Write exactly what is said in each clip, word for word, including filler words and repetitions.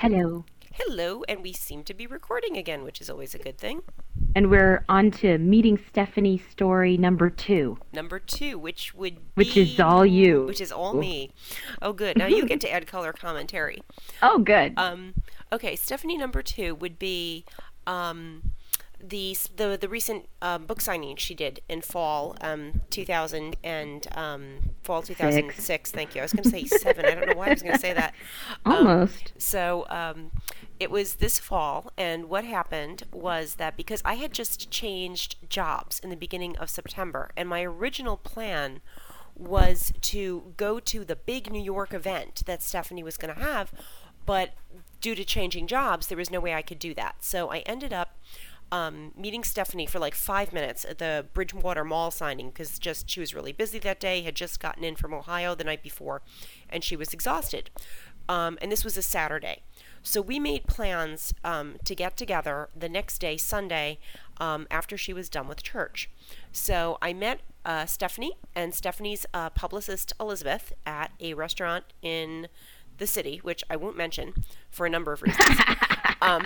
Hello. Hello, and we seem to be recording again, which is always a good thing. And we're on to Meeting Stephanie story number two, Number two, which would which be... is all you. Which is all me. Oh, good. Now you get to add color commentary. Oh, good. Um, okay, Stephanie number two would be um, the the the recent um, book signing she did in fall um, two thousand and um, fall two thousand six. Thank you. I was going to say seven. I don't know why I was going to say that. Um, Almost. So um, it was this fall, and what happened was that because I had just changed jobs in the beginning of September, and my original plan was to go to the big New York event that Stephanie was going to have, but due to changing jobs, there was no way I could do that. So I ended up um, meeting Stephanie for like five minutes at the Bridgewater Mall signing because just she was really busy that day, had just gotten in from Ohio the night before, and she was exhausted. Um, and this was a Saturday. So we made plans um, to get together the next day, Sunday, um, after she was done with church. So I met uh, Stephanie and Stephanie's uh, publicist, Elizabeth, at a restaurant in the city, which I won't mention for a number of reasons. um,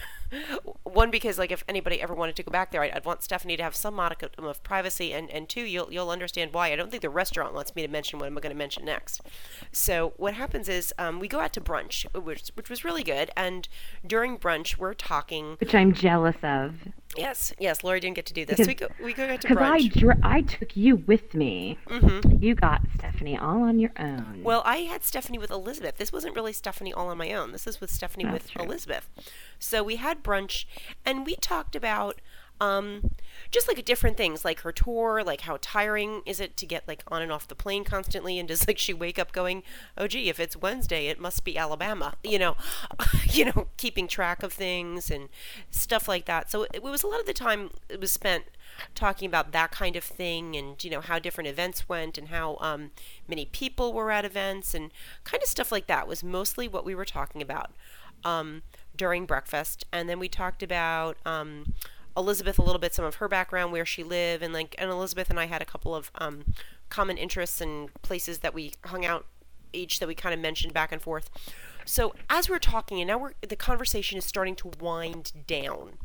one, because like if anybody ever wanted to go back there, I'd, I'd want Stephanie to have some modicum of privacy, and, and two, you'll you'll understand why. I don't think the restaurant wants me to mention what I'm going to mention next. So what happens is um, we go out to brunch, which which was really good, and during brunch we're talking. Which I'm jealous of. Yes, yes, Lori didn't get to do this. Because, we go we go out to Because I, brunch. dr- I took you with me. Mm-hmm. You got Stephanie all on your own. Well, I had Stephanie with Elizabeth. This wasn't really Stephanie all on my own. This is with Stephanie That's with true. Elizabeth. So we had brunch, and we talked about um, just like different things, like her tour, like how tiring is it to get like on and off the plane constantly, and does like she wake up going, oh gee, if it's Wednesday, it must be Alabama, you know, you know, keeping track of things and stuff like that. So it, it was a lot of the time it was spent talking about that kind of thing, and you know how different events went, and how um, many people were at events, and kind of stuff like that was mostly what we were talking about um, during breakfast. And then we talked about um, Elizabeth a little bit, some of her background, where she lived, and like and Elizabeth and I had a couple of um, common interests and places that we hung out each that we kind of mentioned back and forth. So as we're talking, and now we're the conversation is starting to wind down.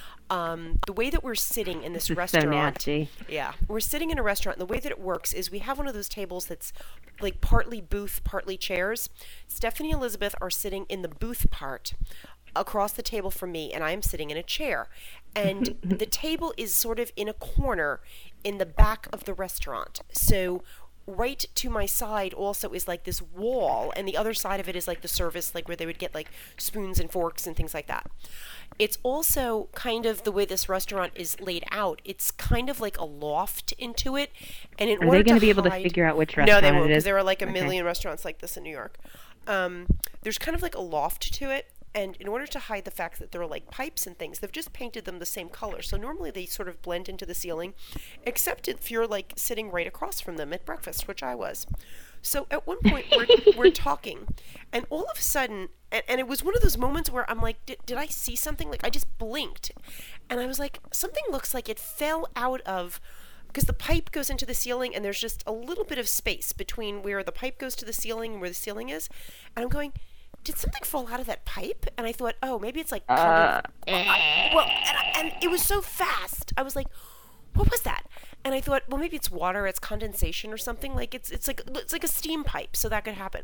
Um, the way that we're sitting in this, This is restaurant, so nasty. yeah, we're sitting in a restaurant, and the way that it works is we have one of those tables that's like partly booth, partly chairs. Stephanie and Elizabeth are sitting in the booth part across the table from me, and I am sitting in a chair. And the table is sort of in a corner in the back of the restaurant. So right to my side also is like this wall, and the other side of it is like the service, like where they would get like spoons and forks and things like that. It's also kind of the way this restaurant is laid out. It's kind of like a loft into it, and in Are order they going to to be able to hide- figure out which No, restaurant they won't, it because is? there are like a Okay. million restaurants like this in New York. Um, there's kind of like a loft to it, and in order to hide the fact that there are like pipes and things, they've just painted them the same color. So normally they sort of blend into the ceiling, except if you're like sitting right across from them at breakfast, which I was. So at one point we're, we're talking, and all of a sudden, and, and it was one of those moments where I'm like, did, did I see something? Like I just blinked, and I was like, something looks like it fell out of, because the pipe goes into the ceiling, and there's just a little bit of space between where the pipe goes to the ceiling and where the ceiling is, and I'm going, did something fall out of that pipe? And I thought, oh, maybe it's like, Uh, kind of, I- well, and, I- and it was so fast. I was like, what was that? And I thought, well, maybe it's water, it's condensation or something. Like it's it's like it's like a steam pipe, so that could happen.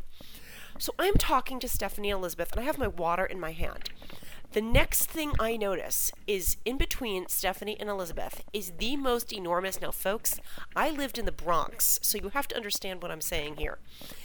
So I'm talking to Stephanie and Elizabeth, and I have my water in my hand. The next thing I notice is in between Stephanie and Elizabeth is the most enormous. Now, folks, I lived in the Bronx, so you have to understand what I'm saying here.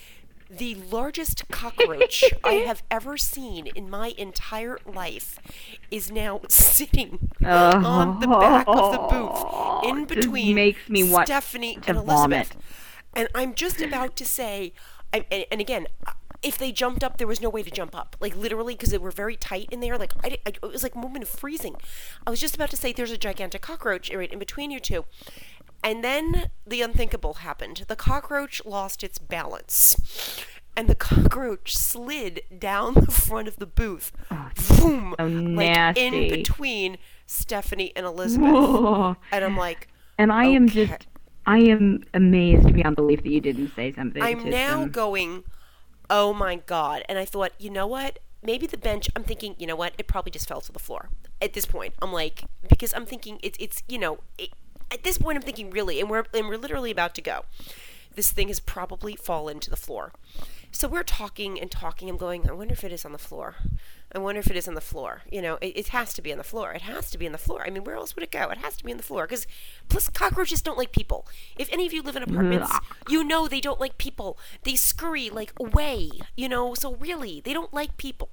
The largest cockroach I have ever seen in my entire life is now sitting Oh. on the back of the booth in Just between makes me want Stephanie to and Elizabeth. vomit. And I'm just about to say, I, and, and again, if they jumped up, there was no way to jump up. Like literally, because they were very tight in there. Like I, I, it was like a moment of freezing. I was just about to say, there's a gigantic cockroach right in between you two. And then the unthinkable happened. The cockroach lost its balance. And the cockroach slid down the front of the booth. Boom! so Like in nasty. between Stephanie and Elizabeth. Whoa. And I'm like, And I am okay. just, I am amazed beyond belief that you didn't say something I'm to now them. going, oh my God. And I thought, you know what? maybe the bench, I'm thinking, you know what, it probably just fell to the floor at this point. I'm like, because I'm thinking it's, it's you know, it, at this point I'm thinking really, and we're, and we're literally about to go. This thing has probably fallen to the floor. So we're talking and talking. I'm going, I wonder if it is on the floor. I wonder if it is on the floor. You know, it, it has to be on the floor. It has to be on the floor. I mean, where else would it go? It has to be on the floor. Because, plus, cockroaches don't like people. If any of you live in apartments, you know they don't like people. They scurry, like, away. You know, so really, they don't like people.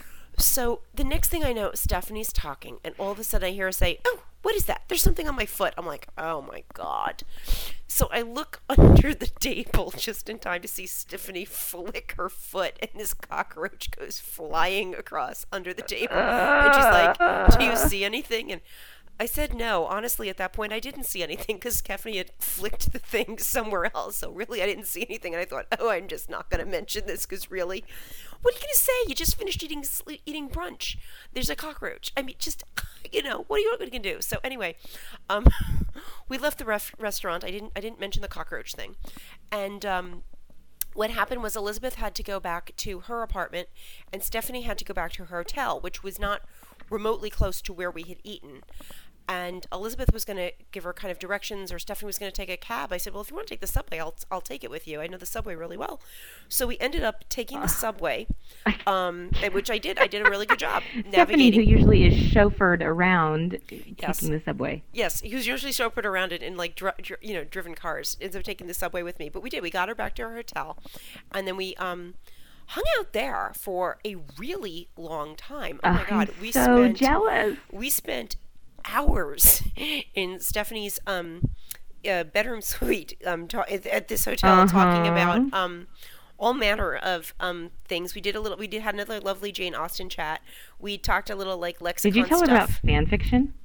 So the next thing I know, Stephanie's talking, and all of a sudden I hear her say, oh, what is that? There's something on my foot. I'm like, oh my God. So I look under the table just in time to see Stephanie flick her foot, and this cockroach goes flying across under the table. And she's like, do you see anything? And I said no. Honestly, at that point, I didn't see anything because Stephanie had flicked the thing somewhere else. So really, I didn't see anything. And I thought, oh, I'm just not going to mention this because really, what are you going to say? You just finished eating eating brunch. There's a cockroach. I mean, just, you know, what are you going to do? So anyway, um, we left the ref- restaurant. I didn't I didn't mention the cockroach thing. And um, what happened was Elizabeth had to go back to her apartment, and Stephanie had to go back to her hotel, which was not remotely close to where we had eaten. And Elizabeth was going to give her kind of directions, or Stephanie was going to take a cab. I said, well, if you want to take the subway, I'll I'll take it with you. I know the subway really well. So we ended up taking the subway, um, which I did. I did a really good job Stephanie, navigating. who usually is chauffeured around Yes. taking the subway. Yes, he was usually chauffeured around it in like dri- dri- you know driven cars. Ends up taking the subway with me, but we did. We got her back to her hotel, and then we um hung out there for a really long time. Oh my I'm God, we so spent jealous. we spent hours in Stephanie's um uh, bedroom suite um ta- at, at this hotel Uh-huh. talking about um all manner of um things. We did a little. We did had another lovely Jane Austen chat. We talked a little like lexicon Did you tell her stuff. about fan fiction?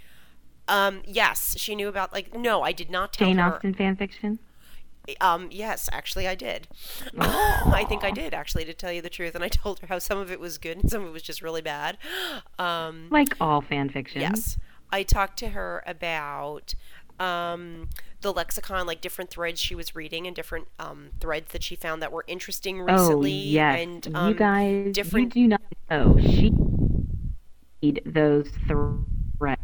Um, yes, she knew about like. No, I did not tell Jane her. Austen fan fiction? Um, yes, actually, I did. I think I did actually, to tell you the truth. And I told her how some of it was good and some of it was just really bad. Um, Like all fan fiction. yes, I talked to her about um, the lexicon, like different threads she was reading and different um, threads that she found that were interesting Oh, recently. yes. And um, you guys, different. you do not know. She read those threads.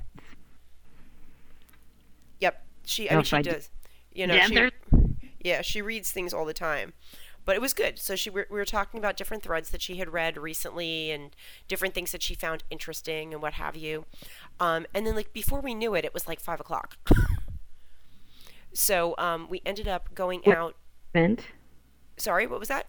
Yep, she. I Oh, mean, if she I d- does. You know, Yeah, she, there's- yeah, she reads things all the time. But it was good. So she we were talking about different threads that she had read recently and different things that she found interesting and what have you. Um, and then like before we knew it, it was like five o'clock. So um, we ended up going What- out. Vent. Sorry, what was that?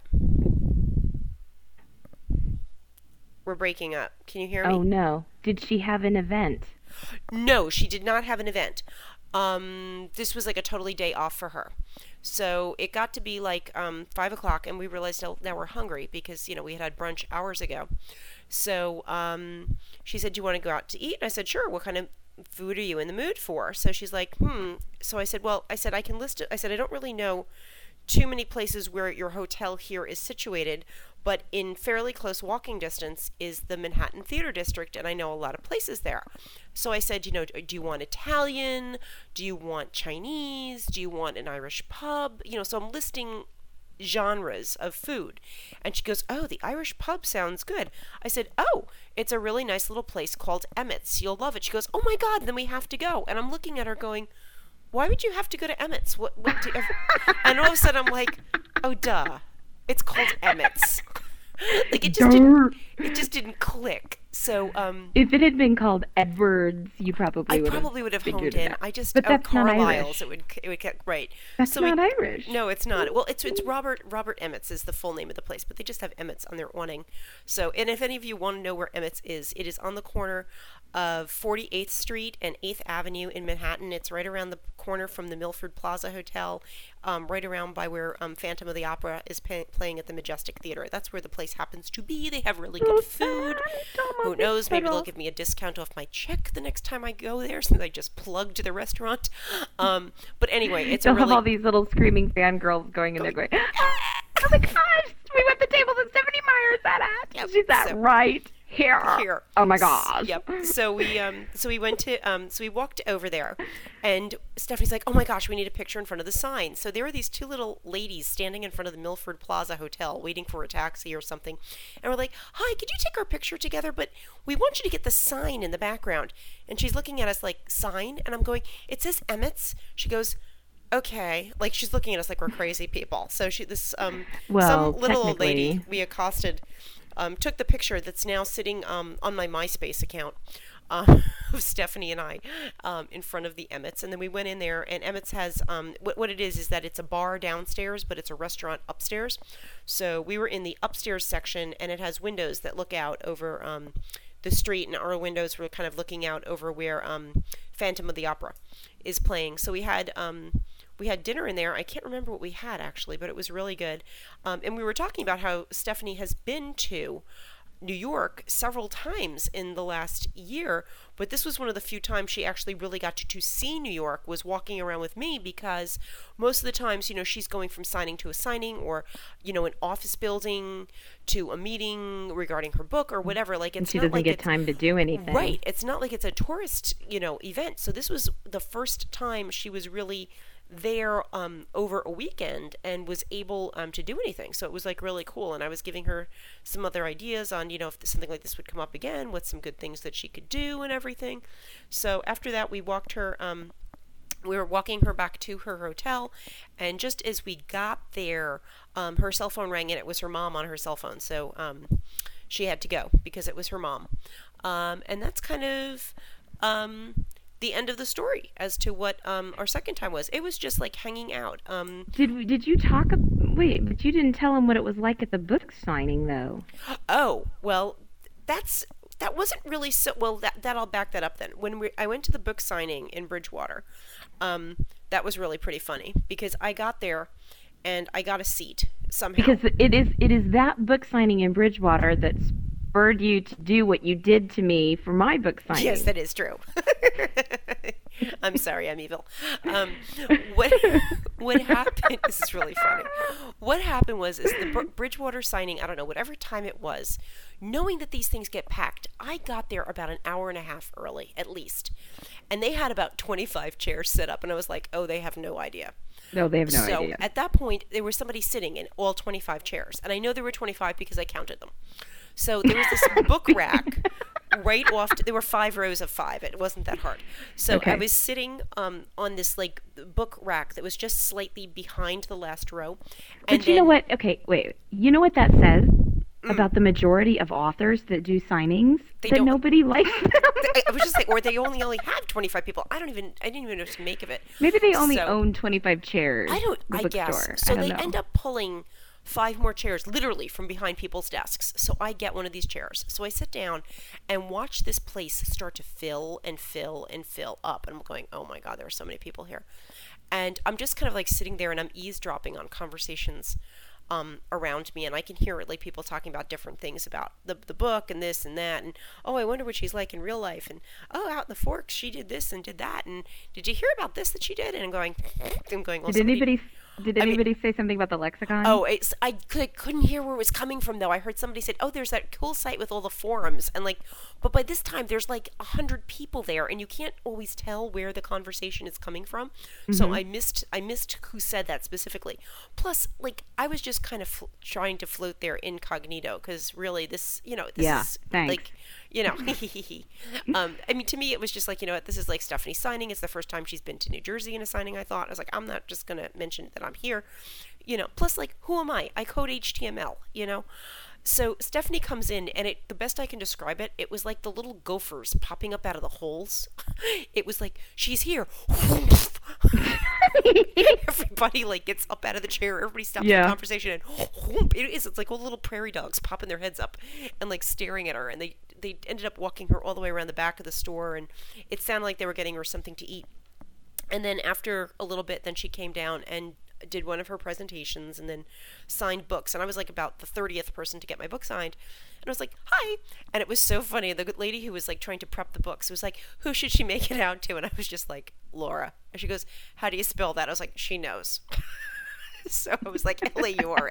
We're breaking up. Can you hear me? Oh, no. Did she have an event? No, she did not have an event. Um, this was like a totally day off for her. So it got to be like um, five o'clock, and we realized now, now we're hungry because, you know, we had had brunch hours ago. So um, she said, do you want to go out to eat? And I said, sure. What kind of food are you in the mood for? So she's like, hmm. So I said, well, I said, I can list it. I said, I don't really know too many places where your hotel here is situated, but in fairly close walking distance is the Manhattan Theater District, and I know a lot of places there. So I said, you know, do you want Italian? Do you want Chinese? Do you want an Irish pub? You know, so I'm listing genres of food. And she goes, oh, the Irish pub sounds good. I said, oh, it's a really nice little place called Emmett's. You'll love it. She goes, oh my God, then we have to go. And I'm looking at her going, why would you have to go to Emmett's? What, what do you ever... And all of a sudden I'm like, oh, duh. It's called Emmett's. Like it just didn't, it just didn't click. So um If it had been called Edwards, you probably I would probably would have honed in. Out. I just But oh, that's not Carlisle's Irish. it would it would get right. That's so not we, Irish. No, it's not. Well, it's it's Robert Robert Emmett's is the full name of the place, but they just have Emmett's on their awning. So, and if any of you want to know where Emmett's is, it is on the corner of forty-eighth Street and eighth Avenue in Manhattan. It's right around the corner from the Milford Plaza Hotel, um, right around by where um, Phantom of the Opera is pay- playing at the Majestic Theater. That's where the place happens to be. They have really good food. Who knows? Maybe they'll give me a discount off my check the next time I go there, since I just plugged the restaurant. Um, but anyway, it's They'll a really have all these little screaming fangirls going in there going, oh my gosh, we went to tables that Stephanie Meyer's at. Yep, She's at so- right Here. Here. Oh my S- gosh. Yep. So we um so we went to um so we walked over there, and Stephanie's like, "Oh my gosh, we need a picture in front of the sign." So there were these two little ladies standing in front of the Milford Plaza Hotel waiting for a taxi or something. And we're like, "Hi, could you take our picture together? But we want you to get the sign in the background." And she's looking at us like, "Sign?" And I'm going, "It says Emmett's." She goes, "Okay." Like, she's looking at us like we're crazy people. So she this um Well, some little old lady technically. we accosted um, took the picture that's now sitting um, on my MySpace account um, of Stephanie and I um, in front of the Emmett's. And then we went in there, and Emmett's has um, what, what it is is that it's a bar downstairs, but it's a restaurant upstairs. So we were in the upstairs section, and it has windows that look out over um, the street, and our windows were kind of looking out over where um, Phantom of the Opera is playing. So we had um, we had dinner in there. I can't remember what we had actually, but it was really good. Um, and we were talking about how Stephanie has been to New York several times in the last year, but this was one of the few times she actually really got to, to see New York, was walking around with me, because most of the times, you know, she's going from signing to a signing, or, you know, an office building to a meeting regarding her book or whatever. Like, And it's she not doesn't like get it's time to do anything. right. It's not like it's a tourist, you know, event. So this was the first time she was really there um, over a weekend and was able um, to do anything. So it was like really cool. And I was giving her some other ideas on, you know, if something like this would come up again, what's some good things that she could do and everything. So after that, we walked her. Um, we were walking her back to her hotel, and just as we got there, um, her cell phone rang, and it was her mom on her cell phone. So um, she had to go because it was her mom. Um, and that's kind of um, the end of the story as to what um, our second time was. It was just like hanging out. Um, Did we- did you talk? ab- Wait, but you didn't tell him what it was like at the book signing, though. oh, well, that's that wasn't really so well. That that I'll back that up then. When we I went to the book signing in Bridgewater, um, that was really pretty funny because I got there and I got a seat somehow. Because it is it is that book signing in Bridgewater that spurred you to do what you did to me for my book signing. Yes, that is true. I'm sorry, I'm evil. Um, what what happened? This is really funny. What happened was is the Br- Bridgewater signing. I don't know, whatever time it was. Knowing that these things get packed, I got there about an hour and a half early, at least, and they had about twenty-five chairs set up, and I was like, oh, they have no idea. No, they have no so idea. at that point, there was somebody sitting in all twenty-five chairs, and I know there were twenty-five because I counted them. So there was this book rack right off. To, there were five rows of five. It wasn't that hard. So Okay. I was sitting um, on this like book rack that was just slightly behind the last row. And But you know then- what? Okay, wait. You know what that says about the majority of authors that do signings? They that don't- nobody likes them. I, I was just like, or they only only have twenty-five people. I don't even. I didn't even know what to make of it. Maybe they only So- own twenty-five chairs. I don't. the I guess. bookstore. So I don't they know. end up pulling five more chairs, literally from behind people's desks. So I get one of these chairs. So I sit down and watch this place start to fill and fill and fill up. And I'm going, oh my god, there are so many people here. And I'm just kind of like sitting there and I'm eavesdropping on conversations um, around me, and I can hear like people talking about different things about the the book and this and that, and oh, I wonder what she's like in real life, and oh, out in the Forks she did this and did that, and did you hear about this that she did? And I'm going, I'm going. Well, Did somebody- anybody did I mean- anybody say something about the lexicon? Oh, it's, I could, couldn't hear where it was coming from, though. I heard somebody said, oh, there's that cool site with all the forums. And, like, but by this time, there's, like, a hundred people there, and you can't always tell where the conversation is coming from. So I missed I missed who said that specifically. Plus, like, I was just kind of fl- trying to float there incognito, because really, this, you know, this Yeah, is, thanks. like, you know, um, I mean, to me, it was just like, you know what, this is like Stephanie signing. It's the first time she's been to New Jersey in a signing, I thought. I was like, I'm not just going to mention that I'm here, you know. Plus, like, who am I? I code H T M L, you know. So Stephanie comes in, and it the best I can describe it, it was like the little gophers popping up out of the holes. It was like, she's here. Everybody, like, gets up out of the chair. Everybody stops Yeah. the conversation, and whoomp, it is. It's like all little prairie dogs popping their heads up and, like, staring at her. And they, they ended up walking her all the way around the back of the store, and it sounded like they were getting her something to eat. And then after a little bit, then she came down and did one of her presentations and then signed books. And I was like about the thirtieth person to get my book signed. And I was like, hi. And it was so funny. The lady who was like trying to prep the books was like, who should she make it out to? And I was just like, Laura. And she goes, how do you spell that? I was like, she knows. So I was like, L A U R A.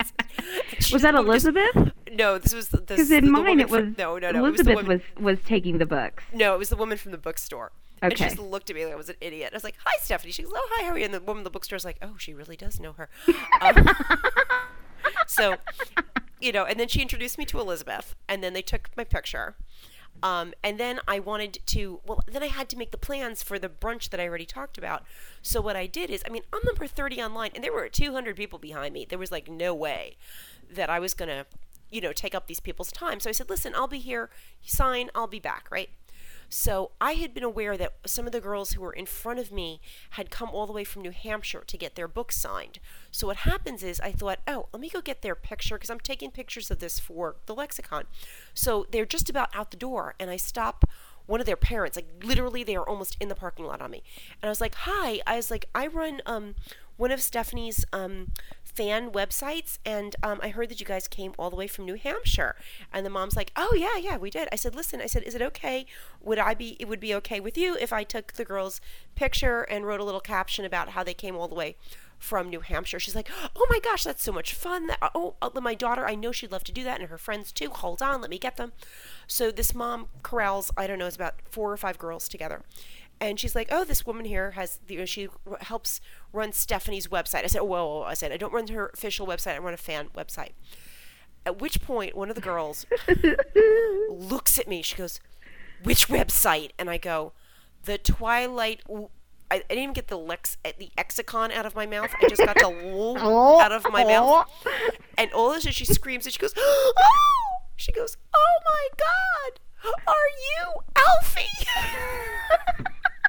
She Was just that moved us- Elizabeth? No, this was the Because the in mine woman it was from, no, no, no. It was the Elizabeth woman, was, was taking the books. no, it was the woman from the bookstore. And she Okay. just looked at me like I was an idiot. I was like, "Hi, Stephanie." She goes, "Oh, hi, how are you?" And the woman in the bookstore is like, "Oh, she really does know her." Um, so, you know, and then she introduced me to Elizabeth, and then they took my picture. Um, and then I wanted to, well, then I had to make the plans for the brunch that I already talked about. So what I did is, I mean, I'm number thirty online, and there were two hundred people behind me. There was like no way that I was going to, you know, take up these people's time. So I said, listen, I'll be here, you sign, I'll be back, right? So I had been aware that some of the girls who were in front of me had come all the way from New Hampshire to get their books signed. So what happens is I thought, oh, let me go get their picture because I'm taking pictures of this for the lexicon. So they're just about out the door, and I stop one of their parents, like literally they are almost in the parking lot on me. And I was like, hi, I was like, I run um one of Stephanie's um fan websites, and um, I heard that you guys came all the way from New Hampshire. And the mom's like, oh yeah, yeah, we did. I said, listen, I said, is it okay? Would I be, it would be okay with you if I took the girl's picture and wrote a little caption about how they came all the way from New Hampshire? She's like, oh my gosh, that's so much fun. That, oh, uh, my daughter, I know she'd love to do that, and her friends too. Hold on, let me get them. So this mom corrals, I don't know, it's about four or five girls together. And she's like, oh, this woman here has, you know, she r- helps run Stephanie's website. I said, oh, whoa, whoa, whoa. I said, I don't run her official website. I run a fan website. At which point, one of the girls looks at me. She goes, which website? And I go, the Twilight. I, I didn't even get the lex, the lexicon out of my mouth. I just got the l out of my mouth. And all of a sudden, she screams and she goes, oh! She goes, oh my God, are you Alfie?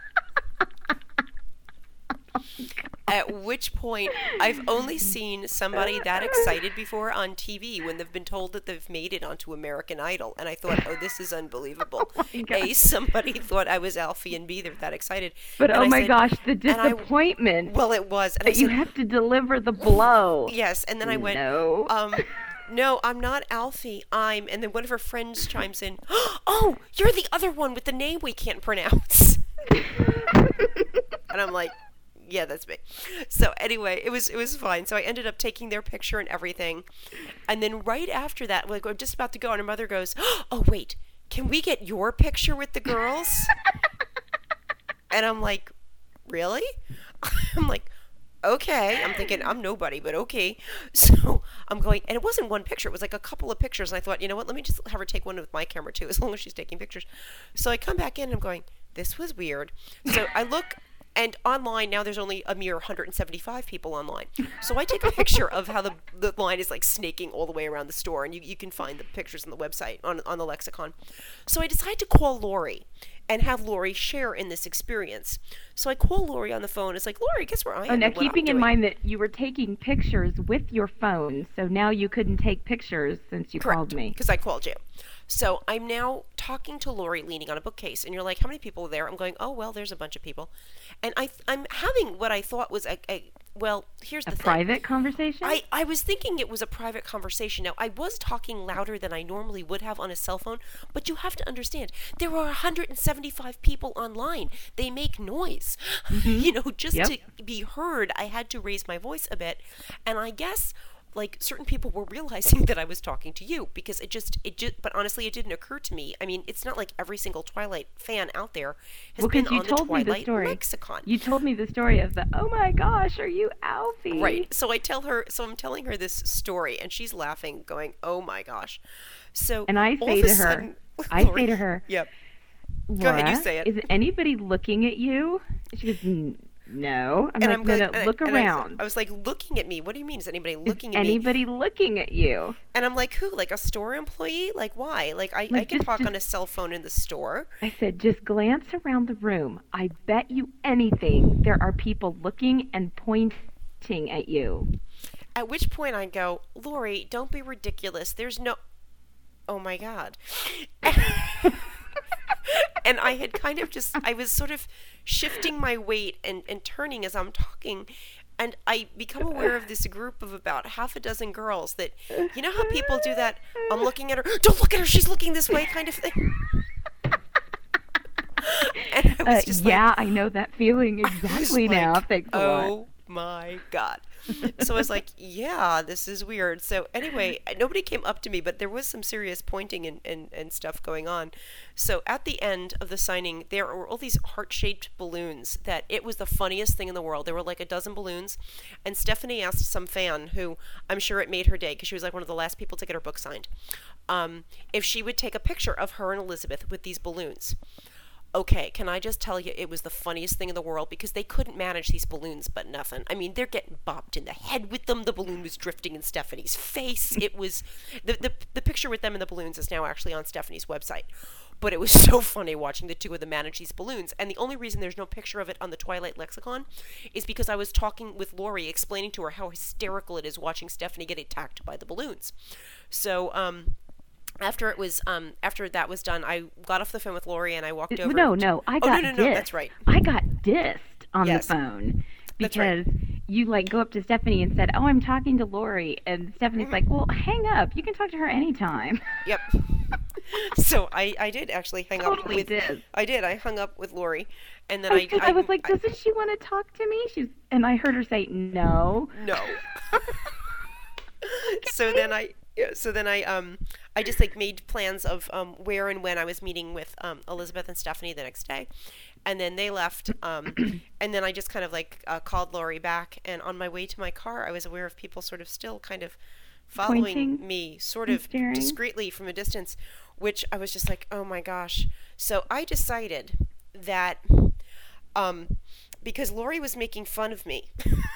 At which point, I've only seen somebody that excited before on T V when they've been told that they've made it onto American Idol. And I thought, oh, this is unbelievable. Oh my A, somebody thought I was Alfie, and B, they're that excited. But And oh I my said- gosh, the and I- disappointment Well, it was. And I that you said, have to deliver the blow. yes. And then I went, No. um, no, I'm not Alfie. I'm, and then one of her friends chimes in, oh, you're the other one with the name we can't pronounce. And I'm like, yeah, that's me. So anyway, it was it was fine. So I ended up taking their picture and everything. And then right after that, like I'm just about to go, and her mother goes, oh, wait, can we get your picture with the girls? And I'm like, really? I'm like, okay. I'm thinking, I'm nobody, but okay. So I'm going, and it wasn't one picture. It was like a couple of pictures. And I thought, you know what? Let me just have her take one with my camera too, as long as she's taking pictures. So I come back in and I'm going, this was weird. So I look, and online now there's only a mere one hundred seventy-five people online. So I take a picture of how the, the line is like snaking all the way around the store, and you, you can find the pictures on the website, on, on the lexicon. So I decide to call Lori and have Lori share in this experience. So I call Lori on the phone. It's like, Lori, guess where I am? Oh, now and what I'm keeping in doing." mind that you were taking pictures with your phone, so now you couldn't take pictures since you called me. Because I called you. So I'm now talking to Lori leaning on a bookcase, and you're like, how many people are there? I'm going, oh, well, there's a bunch of people. And I, I'm having what I thought was a, a well, here's A the thing. private conversation? I, I was thinking it was a private conversation. Now, I was talking louder than I normally would have on a cell phone, but you have to understand, there are one hundred seventy-five people online. They make noise. You know, just Yep. to be heard, I had to raise my voice a bit. And I guess like certain people were realizing that I was talking to you, because it just it just but honestly it didn't occur to me. I mean, it's not like every single Twilight fan out there has Well, been 'cause you on the told me the Twilight story. lexicon. You told me the story of the, oh my gosh, are you Alfie? Right. So I tell her, so I'm telling her this story, and she's laughing, going, "Oh my gosh!" So And I all say of a to her, sudden, I Lori- say to her, "Yep." Laura, ahead, you say it. is anybody looking at you? She goes, "N- no. I'm And like, I'm no, going, no, and I- look and I was- around. I was like, looking at me. What do you mean? Is anybody Is looking at me? anybody looking at you? And I'm like, who? Like a store employee? Like why? Like I, I Like, can just- talk just- on a cell phone in the store. I said, just glance around the room. I bet you anything there are people looking and pointing at you. At which point I go, Lori, don't be ridiculous. There's no. Oh my God. And I had kind of just, I was sort of shifting my weight and, and turning as I'm talking. And I become aware of this group of about half a dozen girls that, you know how people do that? I'm looking at her, don't look at her, she's looking this way kind of thing. And I was Uh, just yeah, like, I know that feeling I was exactly now. like, Thanks a oh lot. my God. So I was like, yeah, this is weird. So anyway, nobody came up to me, but there was some serious pointing and, and, and stuff going on. So at the end of the signing, there were all these heart-shaped balloons that it was the funniest thing in the world. There were like a dozen balloons. And Stephanie asked some fan, who I'm sure it made her day because she was like one of the last people to get her book signed, um, if she would take a picture of her and Elizabeth with these balloons. Okay, can I just tell you, it was the funniest thing in the world because they couldn't manage these balloons but nothing. I mean, they're getting bopped in the head with them. The balloon was drifting in Stephanie's face. It was, the, the, the picture with them and the balloons is now actually on Stephanie's website. But it was so funny watching the two of them manage these balloons. And the only reason there's no picture of it on the Twilight Lexicon is because I was talking with Lori, explaining to her how hysterical it is watching Stephanie get attacked by the balloons. So, um... After it was, um, after that was done, I got off the phone with Lori and I walked over. No, no, I oh, got no, no, no, dissed. That's right. I got dissed on yes. the phone because right. you like go up to Stephanie and said, "Oh, I'm talking to Lori," and Stephanie's mm-hmm. like, "Well, hang up. You can talk to her anytime." Yep. So I, I did actually hang totally up with. Did. I did. I hung up with Lori, and then I, I. I, I was like, "Doesn't she want to talk to me?" She's, and I heard her say, "No." No. So then I. Yeah, so then I um I just like made plans of um where and when I was meeting with um Elizabeth and Stephanie the next day, and then they left um and then I just kind of like uh, called Lori back, and on my way to my car I was aware of people sort of still kind of following Pointing me sort of staring. discreetly from a distance, which I was just like, oh my gosh. So I decided that um because Lori was making fun of me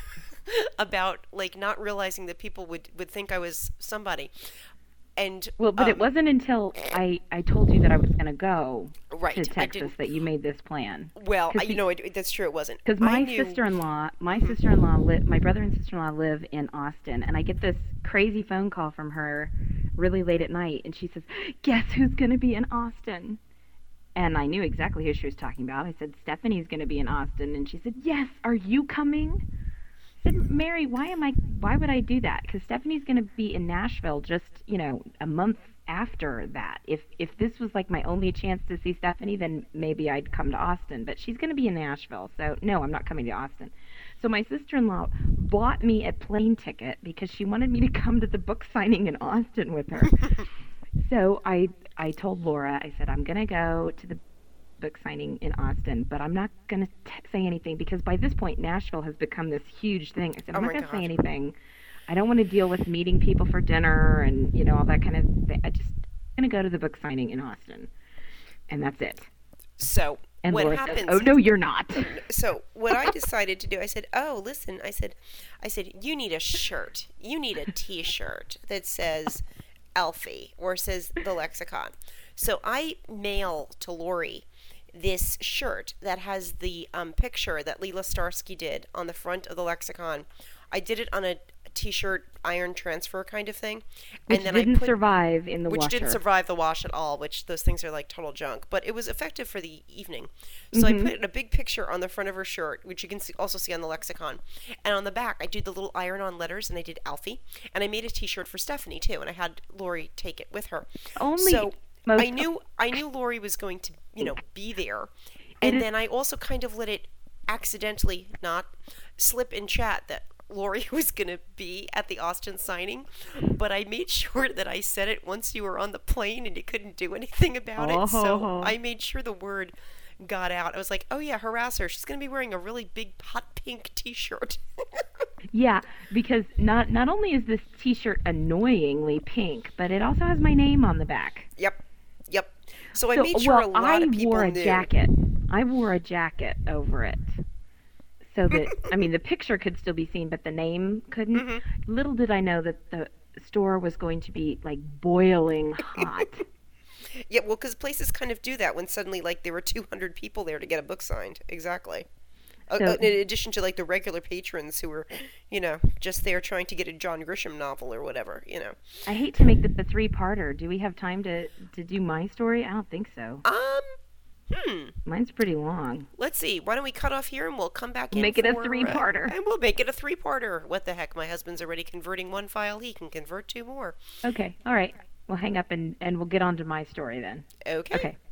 about like not realizing that people would, would think I was somebody. And well, but um, it wasn't until I, I told you that I was going to go right, to Texas that you made this plan. Well, I, you know, it, it, that's true. It wasn't because my knew... sister-in-law, my sister-in-law, li- my brother and sister-in-law live in Austin, and I get this crazy phone call from her really late at night, and she says, "Guess who's going to be in Austin?" And I knew exactly who she was talking about. I said, "Stephanie's going to be in Austin," and she said, "Yes, are you coming?" I said, "Mary, why am I? Why would I do that? Because Stephanie's going to be in Nashville just, you know, a month after that. If if this was like my only chance to see Stephanie, then maybe I'd come to Austin. But she's going to be in Nashville, so no, I'm not coming to Austin." So my sister-in-law bought me a plane ticket because she wanted me to come to the book signing in Austin with her. So I I told Laura, I said, "I'm going to go to the book signing in Austin, but I'm not going to say anything because by this point Nashville has become this huge thing." I said, "I'm oh not going to say God. anything. I don't want to deal with meeting people for dinner and, you know, all that kind of thing. I just going to go to the book signing in Austin." And that's it. So and what Laura happens? Says, "Oh no, you're not." So what I decided to do, I said, "Oh, listen," I said, I said, "You need a shirt. You need a T-shirt that says Alfie or says the Lexicon." So I mail to Lori this shirt that has the um, picture that Leela Starsky did on the front of the Lexicon. I did it on a T-shirt iron transfer kind of thing, which and then didn't I put, survive in the which washer. didn't survive the wash at all. Which those things are like total junk, but it was effective for the evening. So mm-hmm. I put a big picture on the front of her shirt, which you can see, also see on the Lexicon, and on the back I did the little iron-on letters, and I did Alfie, and I made a T-shirt for Stephanie too, and I had Lori take it with her. Only so most I knew I knew Lori was going to, you know, be there, and then I also kind of let it accidentally not slip in chat that Lori was going to be at the Austin signing, but I made sure that I said it once you were on the plane and you couldn't do anything about oh. it. So I made sure the word got out. I was like, "Oh yeah, harass her. She's going to be wearing a really big hot pink T-shirt." Yeah, because not not only is this T-shirt annoyingly pink, but it also has my name on the back. Yep, yep. So I so, made sure well, a lot I of people wore a knew. jacket. I wore a jacket over it, so that I mean the picture could still be seen, but the name couldn't. Mm-hmm. Little did I know that the store was going to be like boiling hot. Yeah, well, because places kind of do that when suddenly like there were two hundred people there to get a book signed. Exactly. So, uh, in addition to like the regular patrons who were, you know, just there trying to get a John Grisham novel or whatever, you know. I hate to make this a three-parter. Do we have time to, to do my story? I don't think so. Um, hmm. Mine's pretty long. Let's see. Why don't we cut off here and we'll come back in Make it for, a three-parter. Uh, and we'll make it a three-parter. What the heck? My husband's already converting one file. He can convert two more. Okay. All right. We'll hang up and, and we'll get on to my story then. Okay. Okay.